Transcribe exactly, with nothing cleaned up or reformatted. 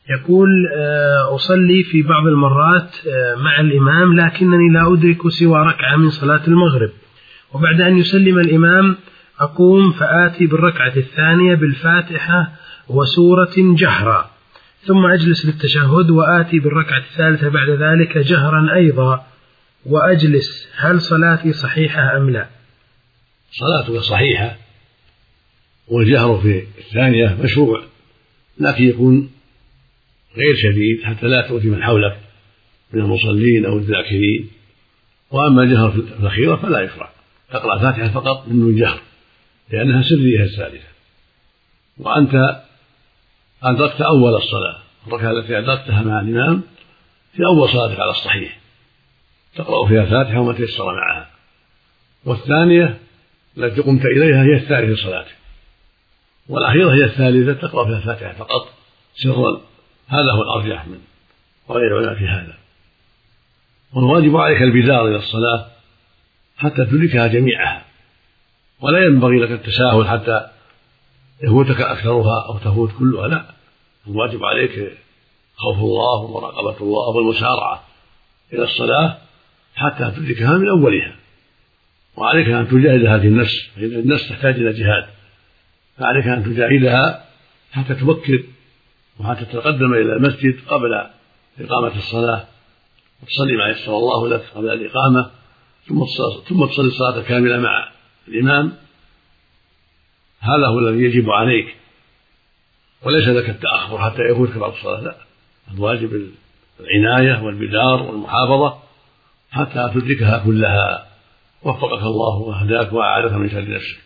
يقول أصلي في بعض المرات مع الإمام لكنني لا أدرك سوى ركعة من صلاة المغرب، وبعد أن يسلم الإمام أقوم فآتي بالركعة الثانية بالفاتحة وسورة جهرا، ثم أجلس للتشهد وآتي بالركعة الثالثة بعد ذلك جهرا أيضا وأجلس، هل صلاتي صحيحة أم لا؟ صلاتك صحيحة، والجهر في الثانية مشروع، لكن يكون غير شديد حتى لا تؤذي من حولك من المصلين أو الذاكرين. وأما الجهر في الأخيرة فلا يشرع، تقرأ فاتحة فقط من دون جهر لأنها سرية الثالثة. وأنت أدركت أول الصلاة، الركعة التي أدركتها مع الإمام في أول صلاتك على الصحيح تقرأ فيها فاتحة وما تيسر معها، والثانية التي قمت إليها هي الثالثة صلاتك، والأخيرة هي الثالثة تقرأ فيها فاتحة فقط سرا، هذا هو الأرجح من غير العلماء في هذا. والواجب عليك البدار إلى الصلاة حتى تدركها جميعها، ولا ينبغي لك التساهل حتى يفوتك أكثرها أو تفوت كلها، لا، الواجب عليك خوف الله ومراقبة الله والمسارعة إلى الصلاة حتى تدركها من أولها. وعليك أن تجاهد هذه النفس، فإن النفس تحتاج إلى جهاد، فعليك أن تجاهدها حتى تبكر وحتى تتقدم إلى المسجد قبل إقامة الصلاة وتصلي ما يسر الله لك قبل الإقامة، ثم تصلي الصلاة كاملة مع الإمام. هذا هو الذي يجب عليك، وليس لك التأخر حتى يفوتك بعض الصلاة، لا، الواجب العناية والبدار والمحافظة حتى تدركها كلها. وفقك الله وهداك وأعاذك من شر نفسك.